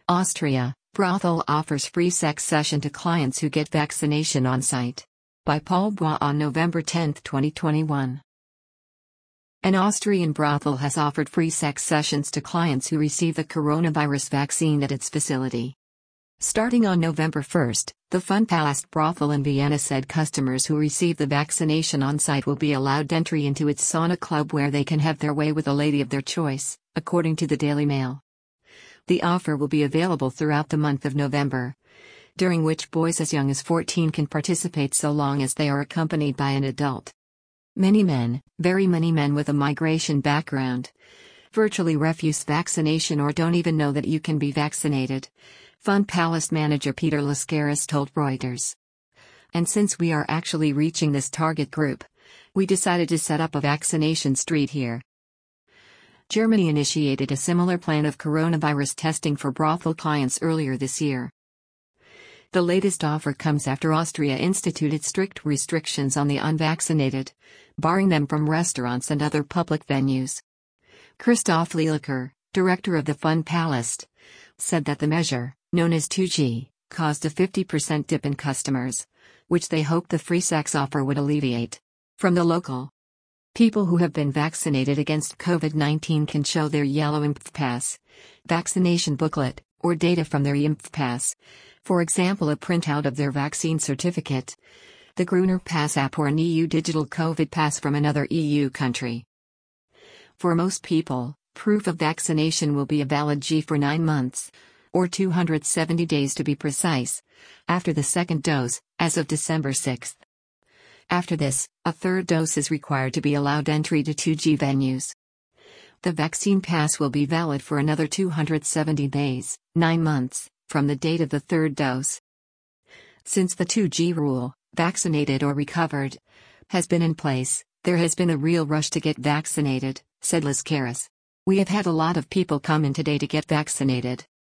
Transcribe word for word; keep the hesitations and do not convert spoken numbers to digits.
Austria, brothel offers free sex session to clients who get vaccination on site. By Paul Bois on November tenth, twenty twenty-one. An Austrian brothel has offered free sex sessions to clients who receive the coronavirus vaccine at its facility. Starting on November first, the Funpalast brothel in Vienna said customers who receive the vaccination on site will be allowed entry into its sauna club where they can have their way with a lady of their choice, according to the Daily Mail. The offer will be available throughout the month of November, during which boys as young as fourteen can participate so long as they are accompanied by an adult. Many men, very many men with a migration background, virtually refuse vaccination or don't even know that you can be vaccinated, Funpalast manager Peter Lascaris told Reuters. And since we are actually reaching this target group, we decided to set up a vaccination street here. Germany initiated a similar plan of coronavirus testing for brothel clients earlier this year. The latest offer comes after Austria instituted strict restrictions on the unvaccinated, barring them from restaurants and other public venues. Christoph Lieliker, director of the Funpalast, said that the measure, known as two G, caused a fifty percent dip in customers, which they hoped the free sex offer would alleviate. From the local, people who have been vaccinated against COVID nineteen can show their yellow Impfpass, vaccination booklet, or data from their Impfpass, for example a printout of their vaccine certificate, the Gruner Pass app or an E U digital COVID pass from another E U country. For most people, proof of vaccination will be a valid G for nine months, or two hundred seventy days to be precise, after the second dose, as of December sixth. After this, a third dose is required to be allowed entry to two G venues. The vaccine pass will be valid for another two hundred seventy days, nine months, from the date of the third dose. Since the two G rule, vaccinated or recovered, has been in place, there has been a real rush to get vaccinated, said Lascaris. We have had a lot of people come in today to get vaccinated.